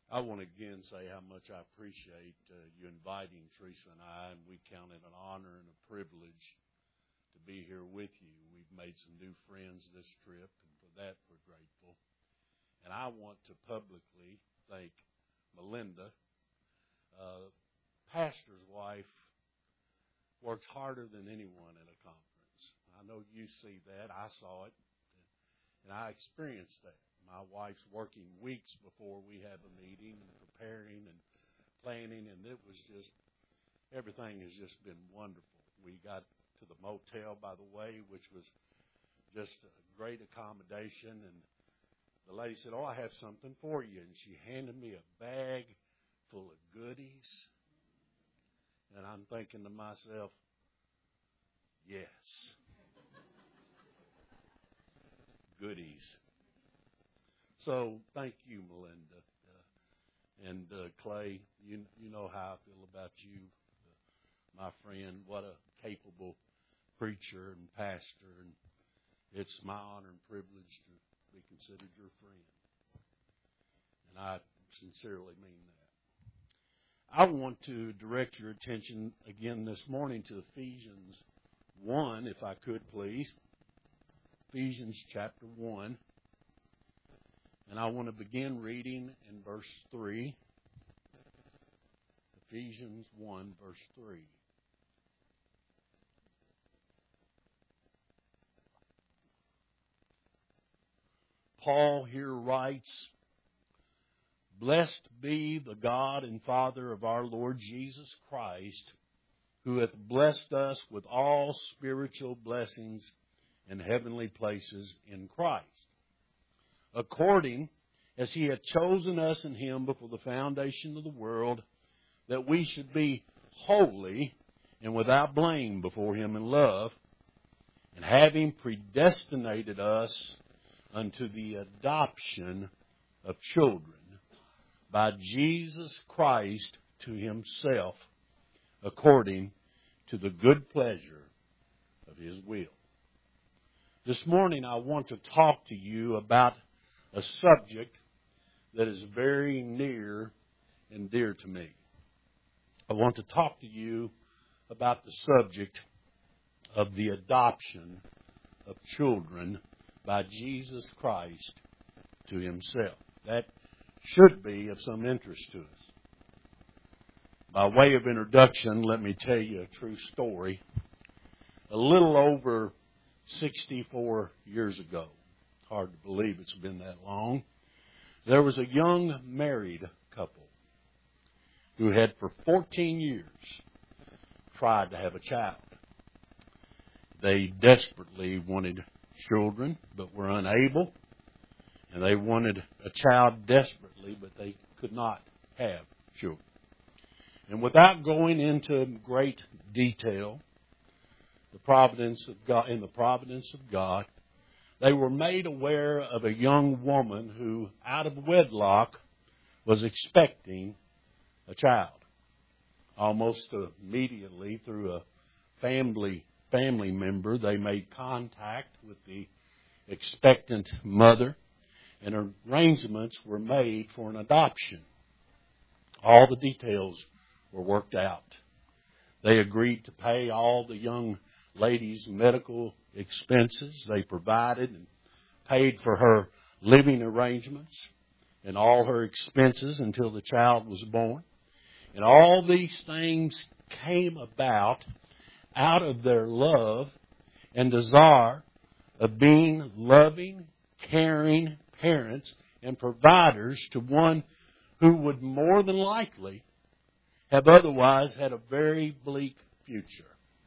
I want to again say how much I appreciate you inviting Teresa and I, and we count it an honor and a privilege to be here with you. We've made some new friends this trip, and for that we're grateful. And I want to publicly thank Melinda. Pastor's wife works harder than anyone at a conference. I know you see that. I saw it, and I experienced that. My wife's working weeks before we have a meeting and preparing and planning, and it was just, everything has just been wonderful. We got to the motel, by the way, which was just a great accommodation, and the lady said, "Oh, I have something for you," and she handed me a bag full of goodies, and I'm thinking to myself, yes, goodies. So thank you, Melinda. And Clay, you know how I feel about you, my friend. What a capable preacher and pastor. And it's my honor and privilege to be considered your friend. And I sincerely mean that. I want to direct your attention again this morning to Ephesians 1, if I could please. Ephesians chapter 1. And I want to begin reading in verse 3. Ephesians 1, verse 3. Paul here writes, "Blessed be the God and Father of our Lord Jesus Christ, who hath blessed us with all spiritual blessings in heavenly places in Christ, according as He hath chosen us in Him before the foundation of the world, that we should be holy and without blame before Him in love, and having predestinated us unto the adoption of children by Jesus Christ to Himself, according to the good pleasure of His will." This morning I want to talk to you about a subject that is very near and dear to me. I want to talk to you about the subject of the adoption of children by Jesus Christ to Himself. That should be of some interest to us. By way of introduction, let me tell you a true story. A little over 64 years ago, hard to believe it's been that long, there was a young married couple who had for 14 years tried to have a child. They desperately wanted children, but were unable. And they wanted a child desperately, but they could not have children. And without going into great detail, in the providence of God, they were made aware of a young woman who, out of wedlock, was expecting a child. Almost immediately, through a family member, they made contact with the expectant mother, and arrangements were made for an adoption. All the details were worked out. They agreed to pay all the young lady's medical expenses. They provided and paid for her living arrangements and all her expenses until the child was born. And all these things came about out of their love and desire of being loving, caring parents and providers to one who would more than likely have otherwise had a very bleak future.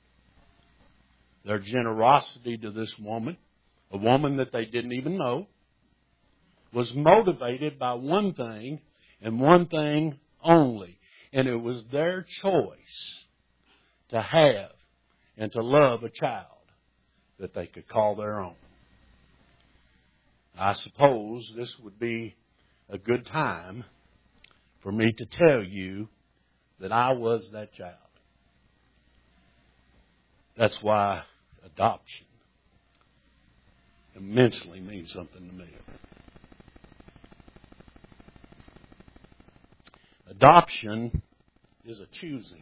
Their generosity to this woman, a woman that they didn't even know, was motivated by one thing and one thing only. And it was their choice to have and to love a child that they could call their own. I suppose this would be a good time for me to tell you that I was that child. That's why adoption immensely means something to me. Adoption is a choosing.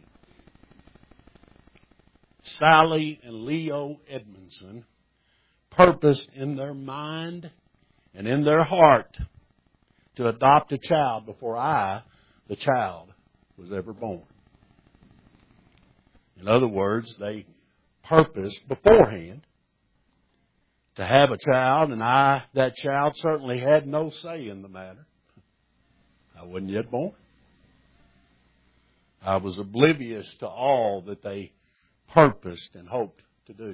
Sally and Leo Edmondson purposed in their mind and in their heart to adopt a child before the child, was ever born. In other words, they purposed beforehand to have a child, and that child certainly had no say in the matter. I wasn't yet born. I was oblivious to all that they purposed and hoped to do.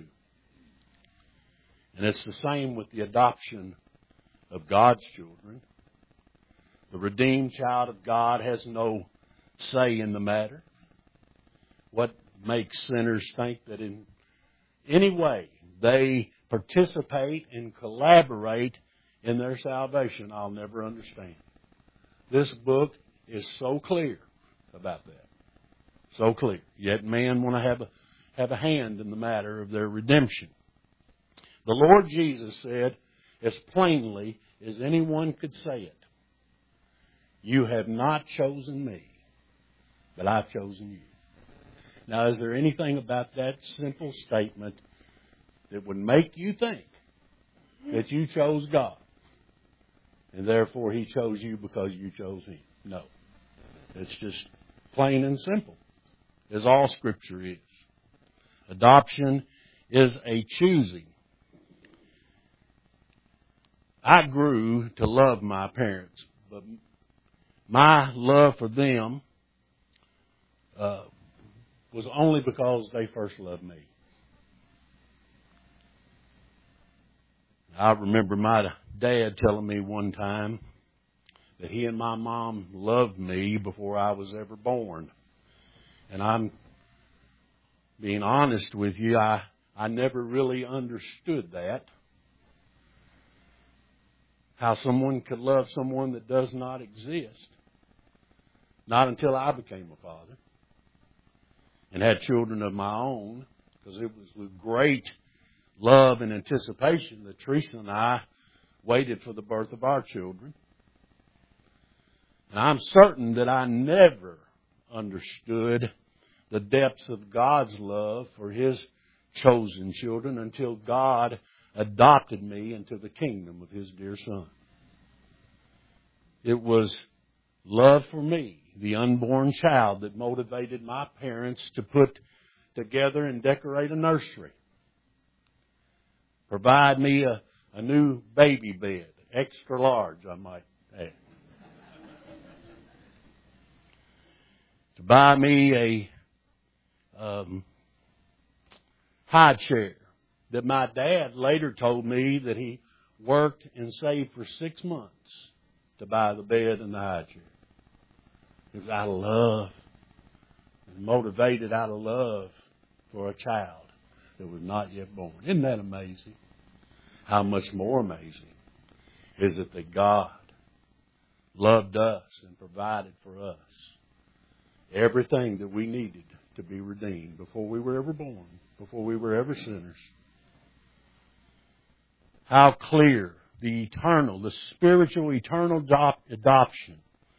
And it's the same with the adoption of God's children. The redeemed child of God has no say in the matter. What makes sinners think that in any way they participate and collaborate in their salvation, I'll never understand. This book is so clear about that. So clear. Yet men want to have a hand in the matter of their redemption. The Lord Jesus said as plainly as anyone could say it, "You have not chosen me, but I've chosen you." Now, is there anything about that simple statement that would make you think that you chose God and therefore He chose you because you chose Him? No. It's just plain and simple, as all Scripture is. Adoption is a choosing. I grew to love my parents, but my love for them was only because they first loved me. I remember my dad telling me one time that he and my mom loved me before I was ever born. And I'm being honest with you, I never really understood that. How someone could love someone that does not exist. Not until I became a father and had children of my own, because it was with great love and anticipation that Teresa and I waited for the birth of our children. And I'm certain that I never understood the depths of God's love for His chosen children until God adopted me into the kingdom of His dear Son. It was love for me, the unborn child, that motivated my parents to put together and decorate a nursery. Provide me a new baby bed, extra large, I might add. To buy me a high chair that my dad later told me that he worked and saved for 6 months to buy the bed and the high chair. It was out of love, motivated out of love for a child that was not yet born. Isn't that amazing? How much more amazing is it that God loved us and provided for us everything that we needed to be redeemed before we were ever born, before we were ever sinners. How clear the eternal, the spiritual eternal adoption.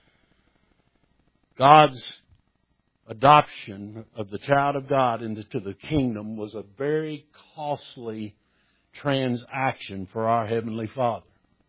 God's adoption of the child of God into the kingdom was a very costly transaction for our Heavenly Father.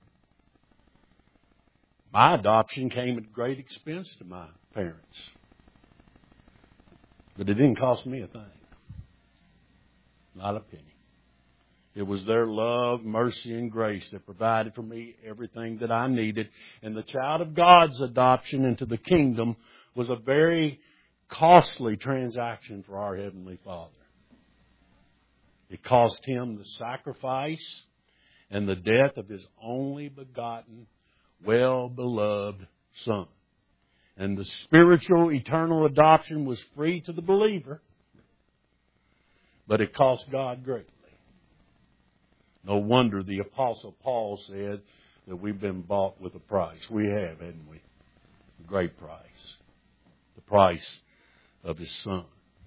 My adoption came at great expense to my parents. But it didn't cost me a thing. Not a penny. It was their love, mercy, and grace that provided for me everything that I needed. And the child of God's adoption into the kingdom was a very costly transaction for our Heavenly Father. It cost Him the sacrifice and the death of His only begotten, well-beloved Son. And the spiritual, eternal adoption was free to the believer, but it cost God greatly. No wonder the Apostle Paul said that we've been bought with a price. We have, haven't we? A great price. The price of His Son.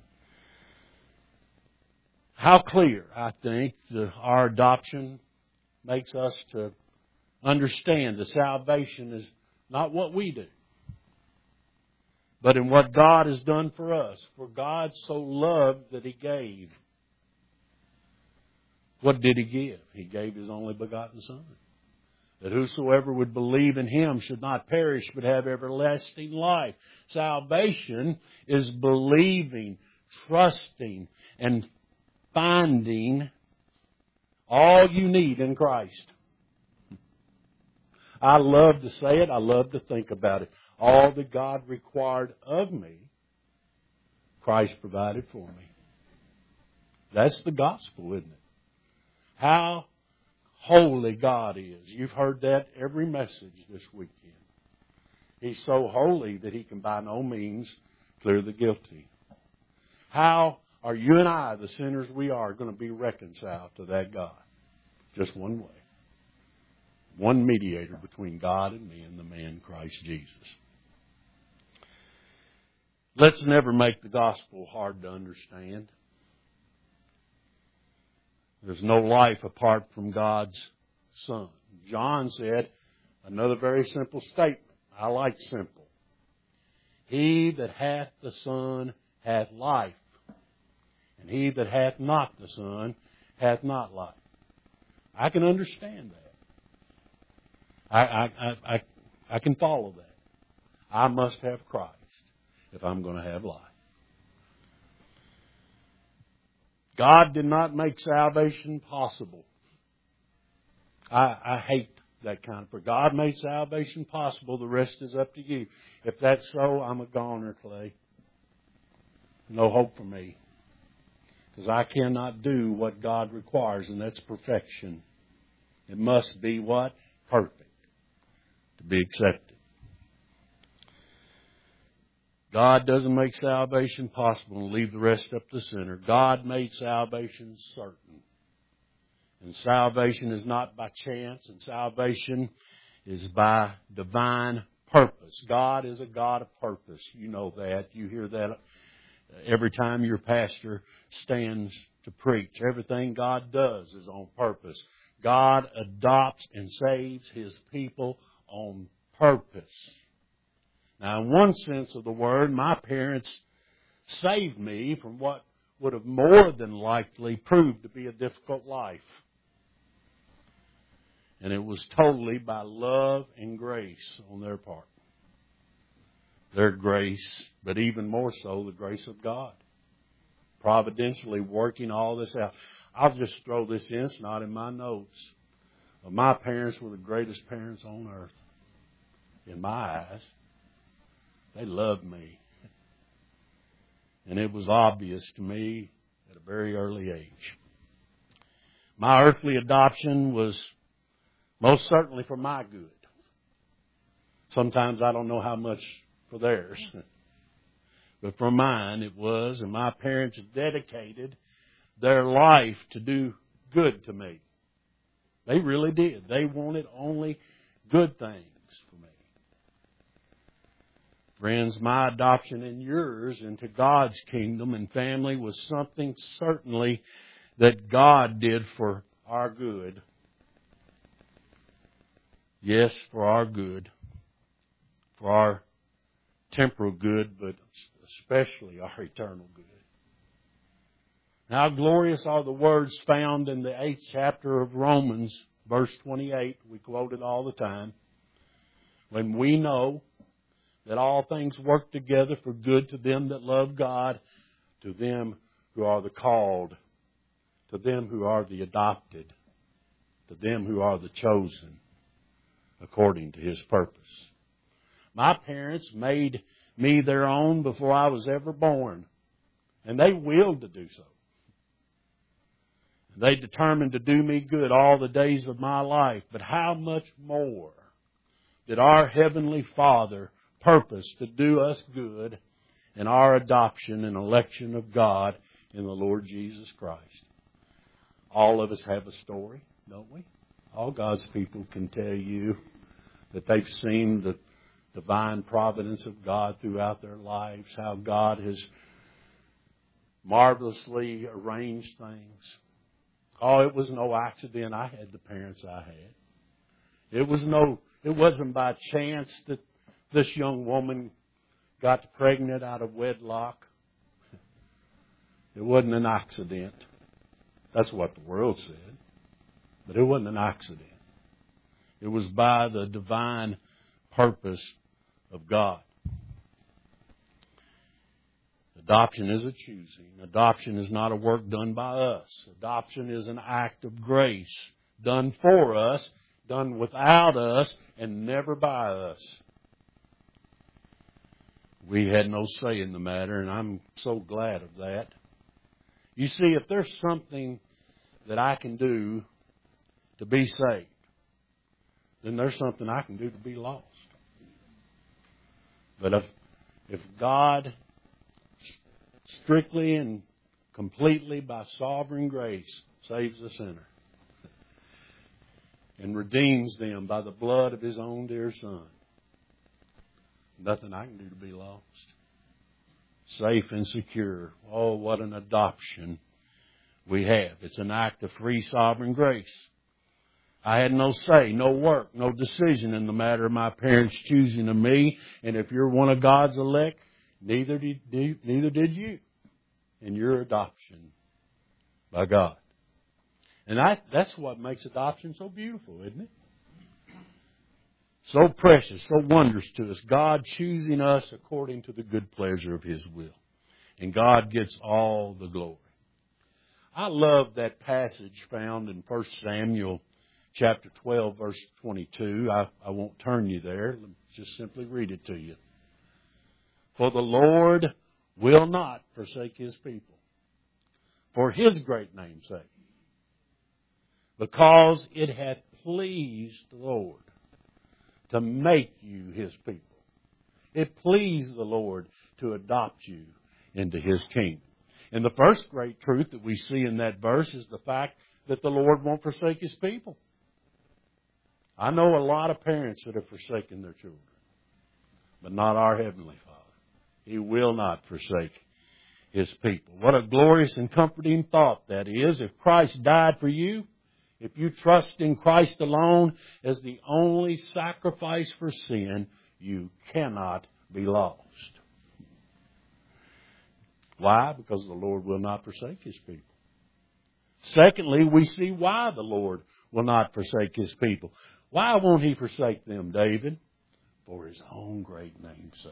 How clear, I think, our adoption makes us to understand that salvation is not what we do. but in what God has done for us. For God so loved that He gave. What did He give? He gave His only begotten Son, that whosoever would believe in Him should not perish but have everlasting life. Salvation is believing, trusting, and finding all you need in Christ. I love to say it. I love to think about it. All that God required of me, Christ provided for me. That's the gospel, isn't it? How holy God is. You've heard that every message this weekend. He's so holy that He can by no means clear the guilty. How are you and I, the sinners we are, going to be reconciled to that God? Just one way. One mediator between God and me and the man Christ Jesus. Let's never make the gospel hard to understand. There's no life apart from God's Son. John said another very simple statement. I like simple. He that hath the Son hath life, and he that hath not the Son hath not life. I can understand that. I can follow that. I must have Christ if I'm going to have life. God did not make salvation possible. I hate that kind of prayer. God made salvation possible. The rest is up to you. If that's so, I'm a goner, Clay. No hope for me. Because I cannot do what God requires, and that's perfection. It must be what? Perfect. To be accepted. God doesn't make salvation possible and leave the rest up to the sinner. God made salvation certain. And salvation is not by chance, and salvation is by divine purpose. God is a God of purpose. You know that. You hear that every time your pastor stands to preach. Everything God does is on purpose. God adopts and saves His people on purpose. Now, in one sense of the word, my parents saved me from what would have more than likely proved to be a difficult life. And it was totally by love and grace on their part. Their grace, but even more so, the grace of God. Providentially working all this out. I'll just throw this in, it's not in my notes. But my parents were the greatest parents on earth. In my eyes. They loved me. And it was obvious to me at a very early age. My earthly adoption was most certainly for my good. Sometimes I don't know how much for theirs. But for mine it was, and my parents dedicated their life to do good to me. They really did. They wanted only good things for me. Friends, my adoption and yours into God's kingdom and family was something certainly that God did for our good. Yes, for our good. For our temporal good, but especially our eternal good. How glorious are the words found in the 8th chapter of Romans, verse 28. We quote it all the time. When we know that all things work together for good to them that love God, to them who are the called, to them who are the adopted, to them who are the chosen, according to His purpose. My parents made me their own before I was ever born, and they willed to do so. They determined to do me good all the days of my life. But how much more did our Heavenly Father purpose to do us good in our adoption and election of God in the Lord Jesus Christ? All of us have a story, don't we? All God's people can tell you that they've seen the divine providence of God throughout their lives, how God has marvelously arranged things. Oh, it was no accident I had the parents I had. It wasn't by chance that this young woman got pregnant out of wedlock, it wasn't an accident. That's what the world said. But it wasn't an accident. It was by the divine purpose of God. Adoption is a choosing. Adoption is not a work done by us. Adoption is an act of grace done for us, done without us, and never by us. We had no say in the matter, and I'm so glad of that. You see, if there's something that I can do to be saved, then there's something I can do to be lost. But if God strictly and completely by sovereign grace saves a sinner and redeems them by the blood of His own dear Son, nothing I can do to be lost. Safe and secure. Oh, what an adoption we have. It's an act of free sovereign grace. I had no say, no work, no decision in the matter of my parents choosing of me. And if you're one of God's elect, neither did you in your adoption by God. And that's what makes adoption so beautiful, isn't it? So precious, so wondrous to us. God choosing us according to the good pleasure of His will. And God gets all the glory. I love that passage found in 1 Samuel chapter 12, verse 22. I won't turn you there. Let me just simply read it to you. For the Lord will not forsake His people for His great name's sake, because it hath pleased the Lord to make you His people. It pleased the Lord to adopt you into His kingdom. And the first great truth that we see in that verse is the fact that the Lord won't forsake His people. I know a lot of parents that have forsaken their children, but not our Heavenly Father. He will not forsake His people. What a glorious and comforting thought that is. If Christ died for you, if you trust in Christ alone as the only sacrifice for sin, you cannot be lost. Why? Because the Lord will not forsake His people. Secondly, we see why the Lord will not forsake His people. Why won't He forsake them, David? For His own great name's sake.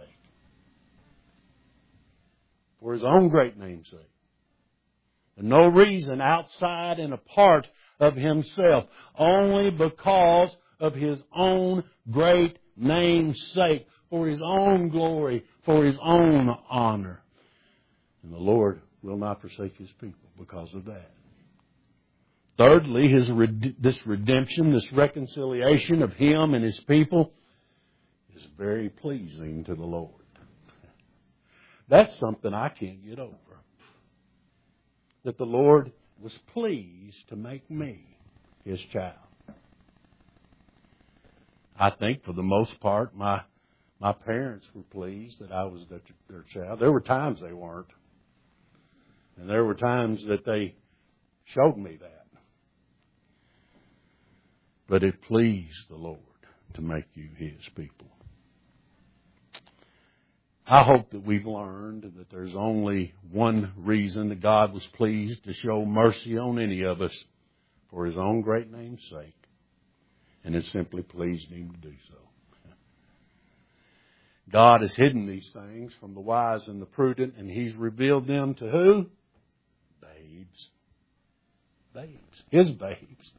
For His own great name's sake. And no reason outside and apart of Himself. Only because of His own great name's sake. For His own glory. For His own honor. And the Lord will not forsake His people because of that. Thirdly, this redemption, this reconciliation of Him and His people is very pleasing to the Lord. That's something I can't get over. That the Lord was pleased to make me His child. I think for the most part, my parents were pleased that I was their child. There were times they weren't. And there were times that they showed me that. But it pleased the Lord to make you His people. I hope that we've learned that there's only one reason that God was pleased to show mercy on any of us, for His own great name's sake. And it simply pleased Him to do so. God has hidden these things from the wise and the prudent, and He's revealed them to who? Babes. Babes. His babes.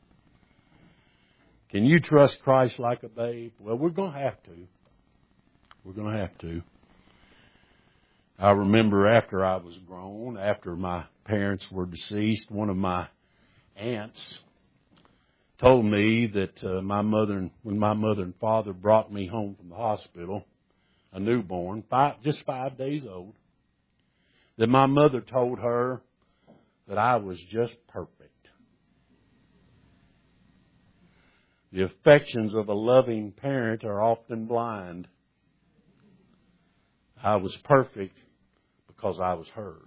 Can you trust Christ like a babe? Well, we're going to have to. We're going to have to. I remember after I was grown, after my parents were deceased, one of my aunts told me that when my mother and father brought me home from the hospital, a newborn, just 5 days old, that my mother told her that I was just perfect. The affections of a loving parent are often blind. I was perfect because I was hers.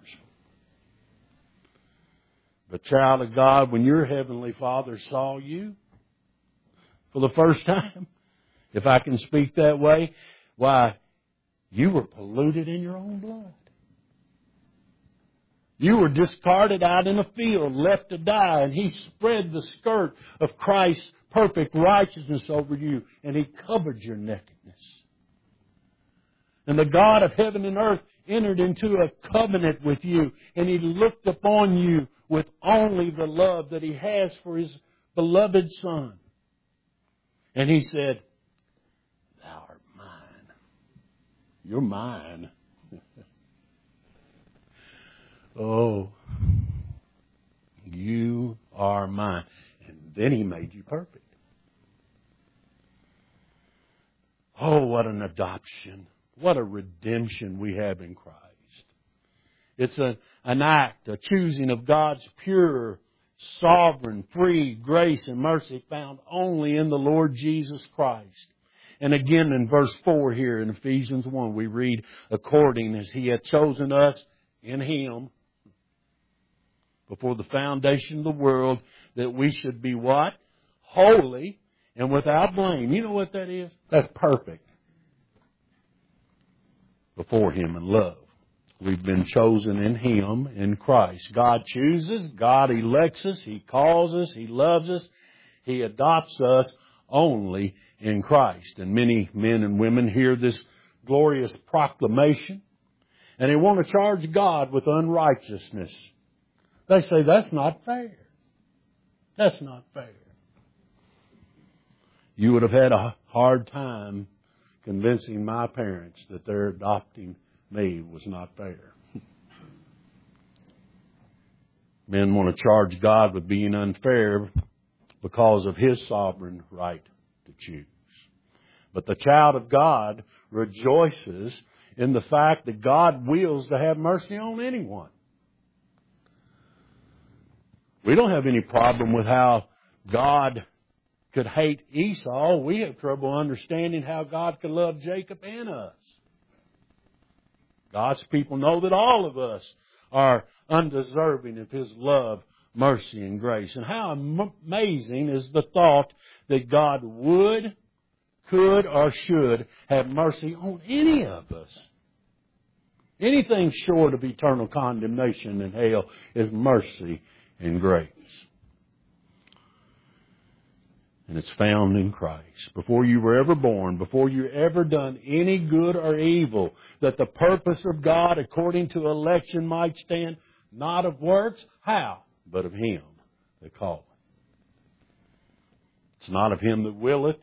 But child of God, when your Heavenly Father saw you for the first time, if I can speak that way, why, You were polluted in your own blood. You were discarded out in a field, left to die, and He spread the skirt of Christ's perfect righteousness over you, and He covered your nakedness. And the God of heaven and earth entered into a covenant with you, and He looked upon you with only the love that He has for His beloved Son. And He said, "Thou art mine. You're mine." Oh, you are mine. And then He made you perfect. Oh, what an adoption. What a redemption we have in Christ. It's an act, a choosing of God's pure, sovereign, free grace and mercy found only in the Lord Jesus Christ. And again in verse 4 here in Ephesians 1, we read, "According as He hath chosen us in Him, before the foundation of the world, that we should be" what? Holy and without blame. You know what that is? That's perfect. Before Him in love. We've been chosen in Him, in Christ. God chooses, God elects us, He calls us, He loves us, He adopts us only in Christ. And many men and women hear this glorious proclamation, and they want to charge God with unrighteousness. They say, "That's not fair. That's not fair." You would have had a hard time convincing my parents that their adopting me was not fair. Men want to charge God with being unfair because of His sovereign right to choose. But the child of God rejoices in the fact that God wills to have mercy on anyone. We don't have any problem with how God could hate Esau. We have trouble understanding how God could love Jacob and us. God's people know that all of us are undeserving of His love, mercy, and grace. And how amazing is the thought that God would, could, or should have mercy on any of us. Anything short of eternal condemnation in hell is mercy and grace. And it's found in Christ. Before you were ever born, before you ever done any good or evil, that the purpose of God according to election might stand, not of works. How? But of Him that calleth. It's not of him that willeth.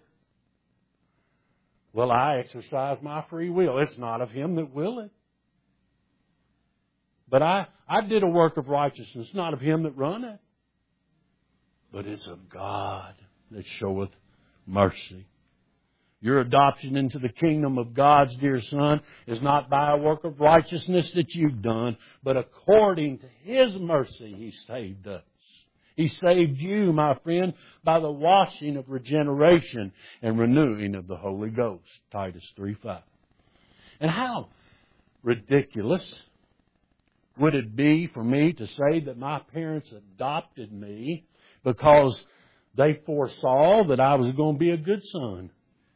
Well, I exercise my free will. It's not of him that willeth. But I did a work of righteousness, not of him that runneth. But it's of God that showeth mercy. Your adoption into the kingdom of God's dear Son is not by a work of righteousness that you've done, but according to His mercy He saved us. He saved you, my friend, by the washing of regeneration and renewing of the Holy Ghost. Titus 3:5. And how ridiculous would it be for me to say that my parents adopted me because they foresaw that I was going to be a good son?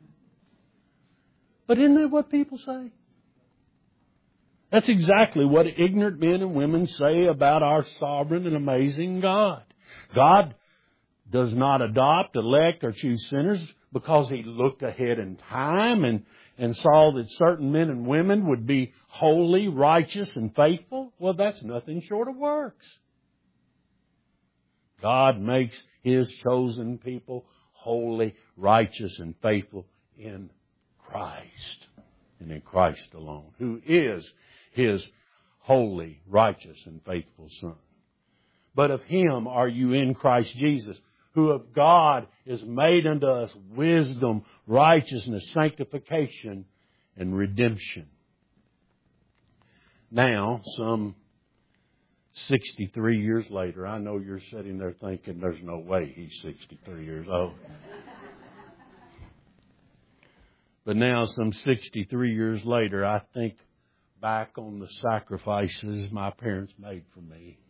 But isn't that what people say? That's exactly what ignorant men and women say about our sovereign and amazing God. God does not adopt, elect, or choose sinners because He looked ahead in time and saw that certain men and women would be holy, righteous, and faithful. Well, that's nothing short of works. God makes His chosen people holy, righteous, and faithful in Christ, and in Christ alone, who is His holy, righteous, and faithful Son. But of Him are you in Christ Jesus, who of God is made unto us wisdom, righteousness, sanctification, and redemption. Now, some 63 years later, I know you're sitting there thinking, there's no way he's 63 years old. But now, some 63 years later, I think back on the sacrifices my parents made for me.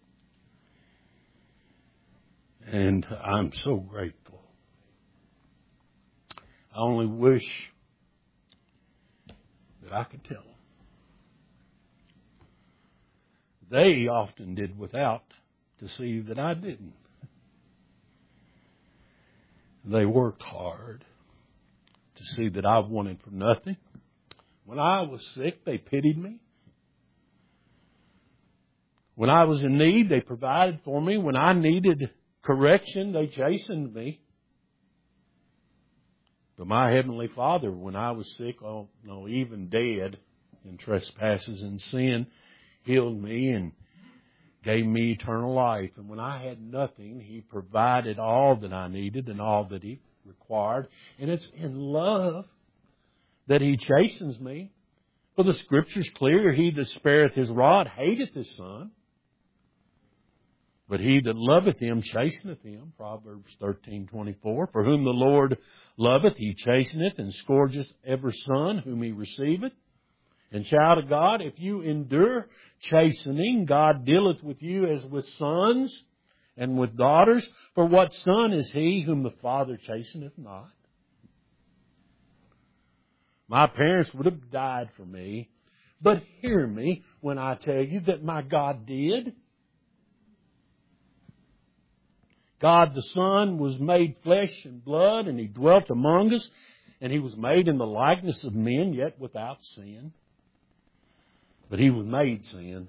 And I'm so grateful. I only wish that I could tell them. They often did without to see that I didn't. They worked hard to see that I wanted for nothing. When I was sick, they pitied me. When I was in need, they provided for me. When I needed correction, they chastened me. But my Heavenly Father, when I was sick, even dead in trespasses and sin, healed me and gave me eternal life. And when I had nothing, He provided all that I needed and all that He required. And it's in love that He chastens me. For the Scripture's clear, he that spareth his rod hateth his son. But he that loveth him chasteneth him. Proverbs 13:24. For whom the Lord loveth, He chasteneth, and scourgeth every son whom He receiveth. And child of God, if you endure chastening, God dealeth with you as with sons and with daughters. For what son is he whom the Father chasteneth not? My parents would have died for me. But hear me when I tell you that my God did. God the Son was made flesh and blood, and He dwelt among us, and He was made in the likeness of men, yet without sin. But He was made sin.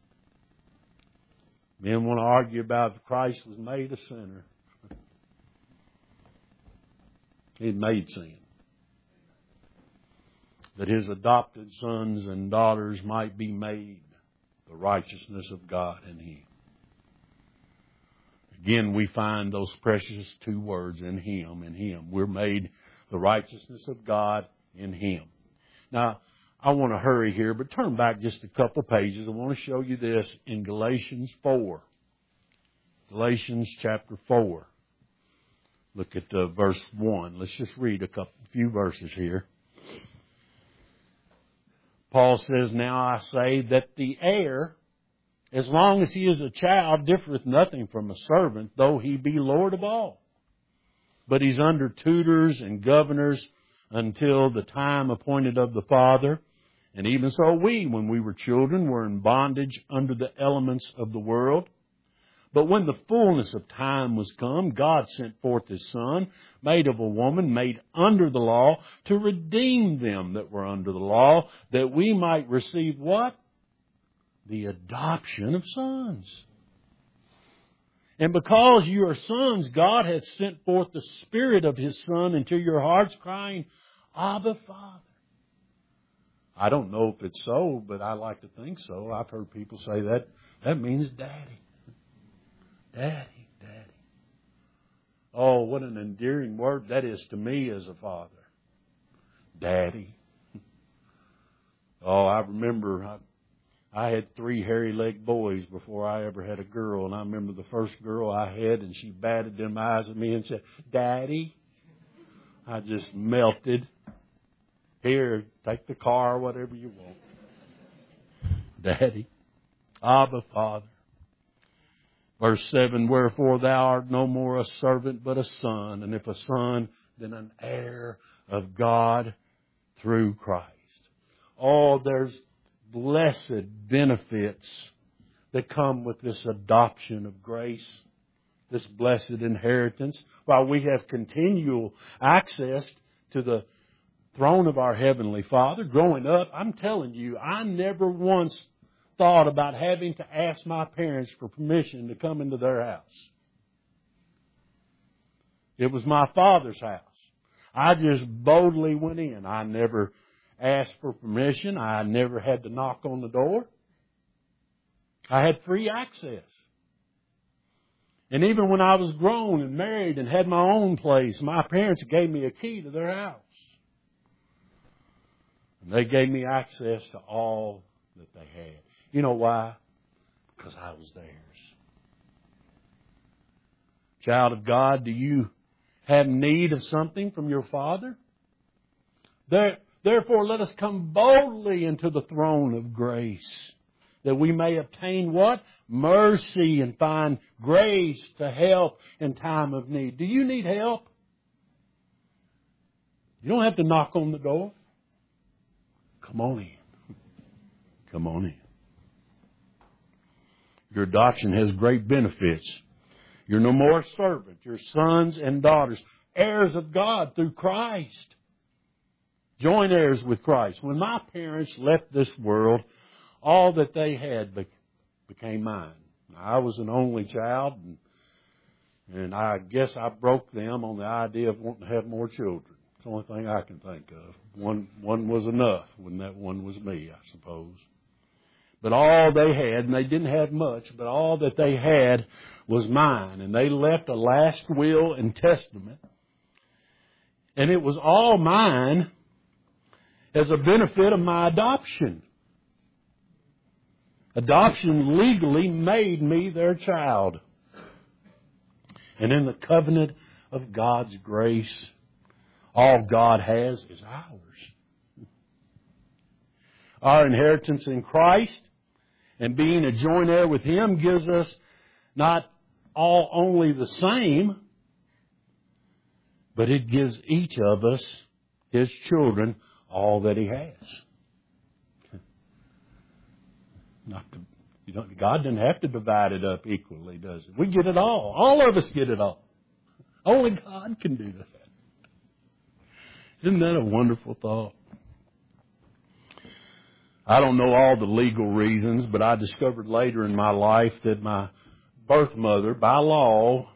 Men want to argue about if Christ was made a sinner. He made sin. That His adopted sons and daughters might be made the righteousness of God in Him. Again, we find those precious two words, in Him, in Him. We're made the righteousness of God in Him. Now, I want to hurry here, but turn back just a couple pages. I want to show you this in Galatians 4. Galatians chapter 4. Look at verse 1. Let's just read a few verses here. Paul says, Now I say that the heir, as long as he is a child, differeth nothing from a servant, though he be Lord of all. But he's under tutors and governors until the time appointed of the Father. And even so we, when we were children, were in bondage under the elements of the world. But when the fullness of time was come, God sent forth His Son, made of a woman, made under the law, to redeem them that were under the law, that we might receive what? The adoption of sons. And because you are sons, God hath sent forth the Spirit of His Son into your hearts, crying, Abba, Father. I don't know if it's so, but I like to think so. I've heard people say that. That means Daddy. Daddy, Daddy. Oh, what an endearing word that is to me as a father. Daddy. Oh, I remember I had 3 hairy-legged boys before I ever had a girl. And I remember the first girl I had, and she batted them eyes at me and said, Daddy. I just melted. Here, take the car, whatever you want. Daddy. Abba, Father. Verse 7, Wherefore thou art no more a servant, but a son. And if a son, then an heir of God through Christ. Oh, there's blessed benefits that come with this adoption of grace, this blessed inheritance. While we have continual access to the throne of our Heavenly Father, growing up, I'm telling you, I never once thought about having to ask my parents for permission to come into their house. It was my Father's house. I just boldly went in. I never asked for permission. I never had to knock on the door. I had free access. And even when I was grown and married and had my own place, my parents gave me a key to their house. And they gave me access to all that they had. You know why? Because I was theirs. Child of God, do you have need of something from your Father? Therefore, let us come boldly into the throne of grace, that we may obtain what? Mercy, and find grace to help in time of need. Do you need help? You don't have to knock on the door. Come on in. Come on in. Your adoption has great benefits. You're no more a servant. You're sons and daughters, heirs of God through Christ. Joint heirs with Christ. When my parents left this world, all that they had became mine. I was an only child, and I guess I broke them on the idea of wanting to have more children. It's the only thing I can think of. One was enough when that one was me, I suppose. But all they had, and they didn't have much, but all that they had was mine. And they left a last will and testament. And it was all mine as a benefit of my adoption. Adoption legally made me their child. And in the covenant of God's grace, all God has is ours. Our inheritance in Christ and being a joint heir with Him gives us not only the same, but it gives each of us, His children, all that He has. God doesn't have to divide it up equally, does He? We get it all. All of us get it all. Only God can do that. Isn't that a wonderful thought? I don't know all the legal reasons, but I discovered later in my life that my birth mother, by law,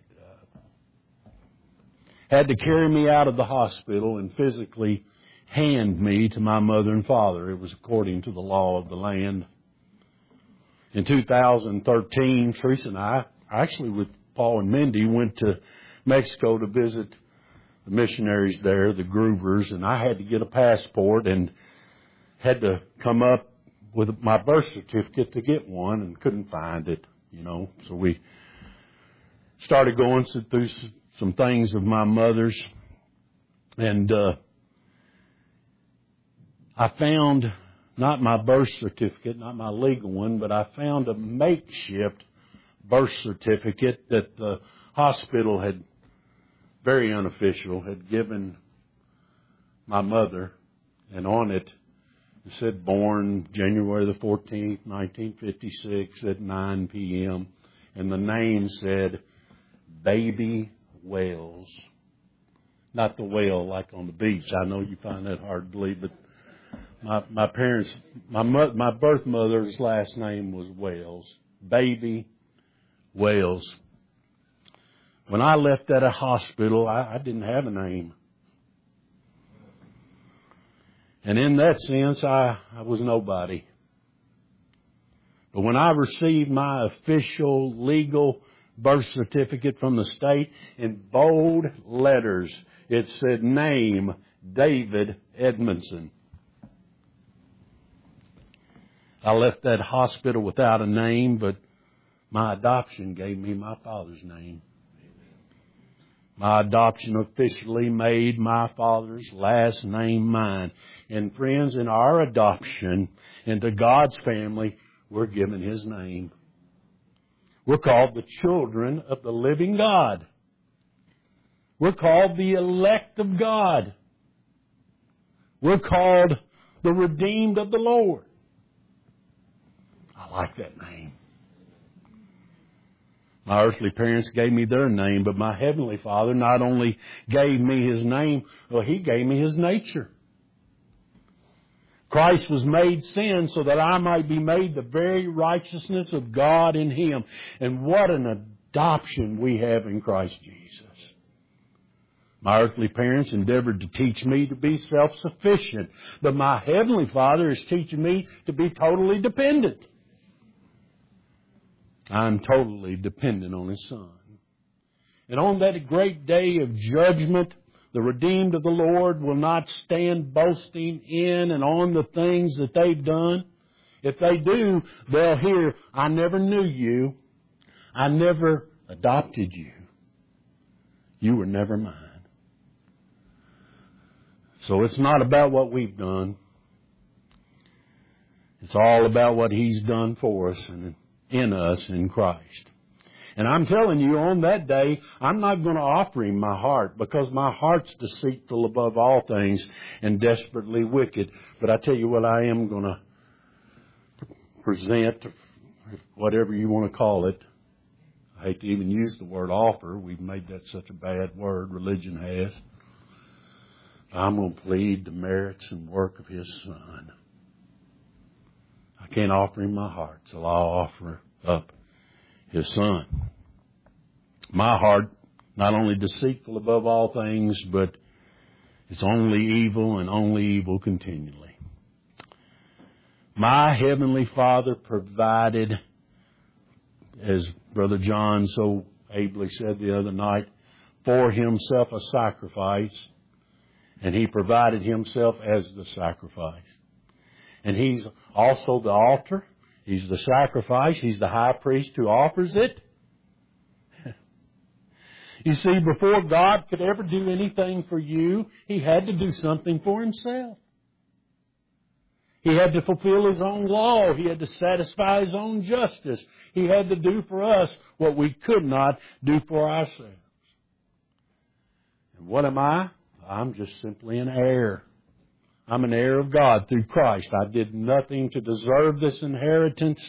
had to carry me out of the hospital and physically hand me to my mother and father. It was according to the law of the land. In 2013, Teresa and I, actually with Paul and Mindy, went to Mexico to visit the missionaries there, the Groovers, and I had to get a passport and had to come up with my birth certificate to get one and couldn't find it, So we started going through some things of my mother's, and I found not my birth certificate, not my legal one, but I found a makeshift birth certificate that the hospital had, very unofficial, had given my mother, and on it said born January the 14th, 1956 at 9 p.m. And the name said Baby Wells. Not the whale like on the beach. I know you find that hard to believe, but my parents, my birth mother's last name was Wells. Baby Wells. When I left at a hospital, I didn't have a name. And in that sense, I was nobody. But when I received my official legal birth certificate from the state, in bold letters, it said name David Edmondson. I left that hospital without a name, but my adoption gave me my father's name. My adoption officially made my father's last name mine. And friends, in our adoption into God's family, we're given His name. We're called the children of the living God. We're called the elect of God. We're called the redeemed of the Lord. I like that name. My earthly parents gave me their name, but my Heavenly Father not only gave me His name, well, He gave me His nature. Christ was made sin so that I might be made the very righteousness of God in Him. And what an adoption we have in Christ Jesus. My earthly parents endeavored to teach me to be self-sufficient, but my Heavenly Father is teaching me to be totally dependent. I'm totally dependent on His Son. And on that great day of judgment, the redeemed of the Lord will not stand boasting in and on the things that they've done. If they do, they'll hear, I never knew you. I never adopted you. You were never mine. So it's not about what we've done. It's all about what He's done for us and in us in Christ. And I'm telling you, on that day, I'm not going to offer Him my heart, because my heart's deceitful above all things and desperately wicked. But I tell you what, I am going to present, whatever you want to call it. I hate to even use the word offer. We've made that such a bad word, religion has. I'm going to plead the merits and work of His Son. I can't offer Him my heart, so I'll offer up His Son. My heart, not only deceitful above all things, but it's only evil and only evil continually. My Heavenly Father provided, as Brother John so ably said the other night, for Himself a sacrifice, and He provided Himself as the sacrifice. And He's also the altar. He's the sacrifice. He's the high priest who offers it. You see, before God could ever do anything for you, He had to do something for Himself. He had to fulfill His own law. He had to satisfy His own justice. He had to do for us what we could not do for ourselves. And what am I? I'm just simply an heir. I'm an heir of God through Christ. I did nothing to deserve this inheritance.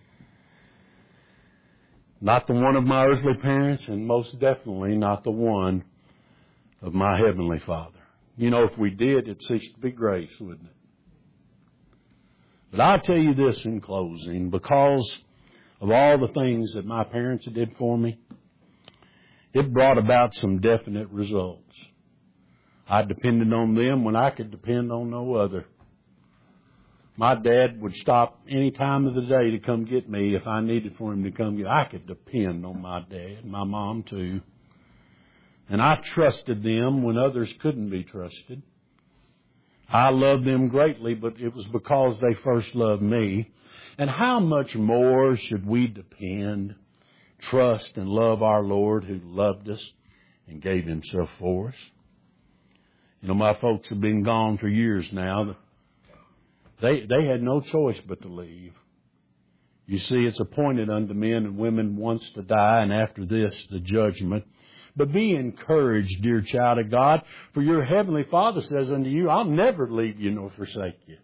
Not the one of my earthly parents, and most definitely not the one of my Heavenly Father. You know, if we did, it'd cease to be grace, wouldn't it? But I'll tell you this in closing, because of all the things that my parents did for me, it brought about some definite results. I depended on them when I could depend on no other. My dad would stop any time of the day to come get me if I needed for him to come get me. I could depend on my dad, my mom too. And I trusted them when others couldn't be trusted. I loved them greatly, but it was because they first loved me. And how much more should we depend, trust, and love our Lord who loved us and gave Himself for us? You know, my folks have been gone for years now. They had no choice but to leave. You see, it's appointed unto men and women once to die, and after this, the judgment. But be encouraged, dear child of God, for your Heavenly Father says unto you, I'll never leave you nor forsake you.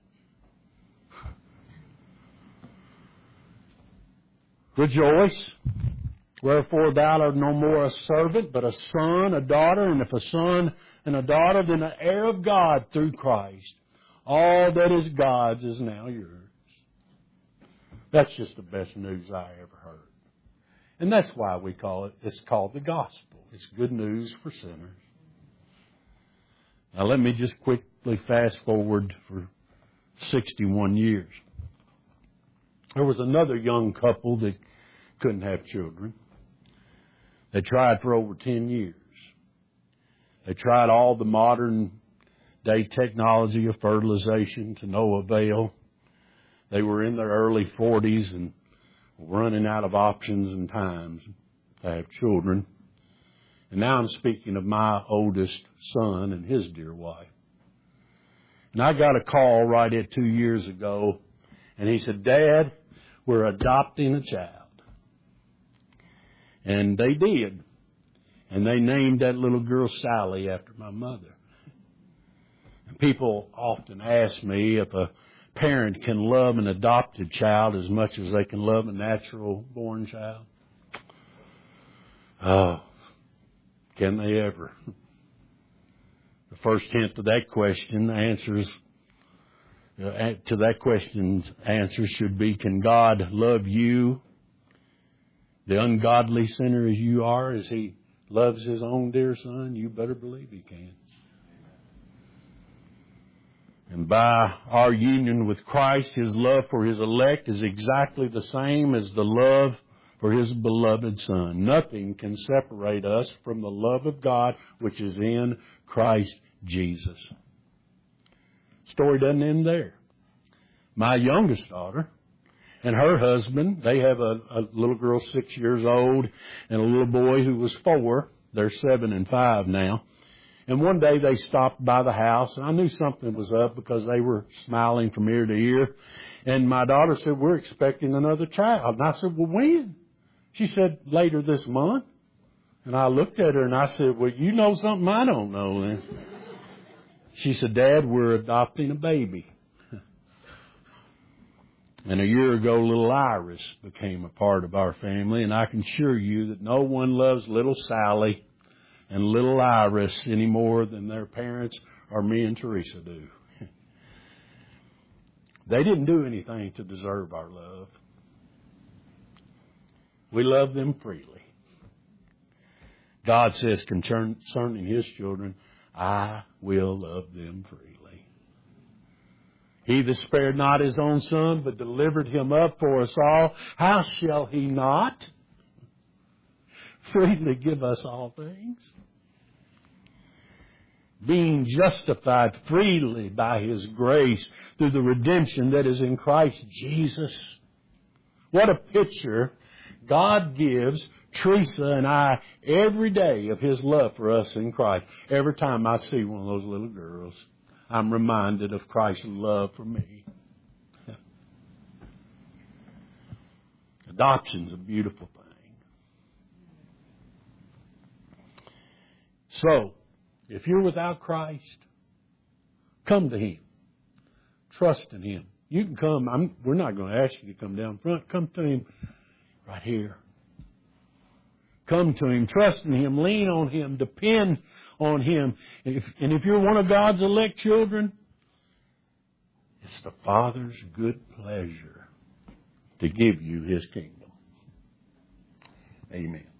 Rejoice, wherefore thou art no more a servant, but a son, a daughter, and if a son and a daughter, then an heir of God through Christ. All that is God's is now yours. That's just the best news I ever heard. And that's why we call it, it's called the gospel. It's good news for sinners. Now let me just quickly fast forward for 61 years. There was another young couple that couldn't have children. They tried for over 10 years. They tried all the modern day technology of fertilization to no avail. They were in their early 40s and running out of options and times to have children. And now I'm speaking of my oldest son and his dear wife. And I got a call right at 2 years ago, and he said, Dad, we're adopting a child. And they did. And they named that little girl Sally after my mother. And people often ask me if a parent can love an adopted child as much as they can love a natural born child. Oh, can they ever? The first hint to that question question's answer should be, can God love you, the ungodly sinner as you are, as He loves His own dear Son? You better believe He can. And by our union with Christ, His love for His elect is exactly the same as the love for His beloved Son. Nothing can separate us from the love of God which is in Christ Jesus. Story doesn't end there. My youngest daughter and her husband, they have a little girl 6 years old and a little boy who was 4. They're 7 and 5 now. And one day they stopped by the house, and I knew something was up because they were smiling from ear to ear. And my daughter said, we're expecting another child. And I said, well, when? She said, later this month. And I looked at her and I said, well, you know something I don't know then. She said, Dad, we're adopting a baby. And a year ago, little Iris became a part of our family. And I can assure you that no one loves little Sally and little Iris any more than their parents or me and Teresa do. They didn't do anything to deserve our love. We love them freely. God says concerning His children, I will love them freely. He that spared not His own Son, but delivered Him up for us all, how shall He not freely give us all things? Being justified freely by His grace through the redemption that is in Christ Jesus. What a picture God gives Teresa and I every day of His love for us in Christ. Every time I see one of those little girls, I'm reminded of Christ's love for me. Adoption's a beautiful thing. So, if you're without Christ, come to Him. Trust in Him. You can come. We're not going to ask you to come down front. Come to Him right here. Come to Him. Trust in Him. Lean on Him. Depend on Him. And if you're one of God's elect children, it's the Father's good pleasure to give you His kingdom. Amen.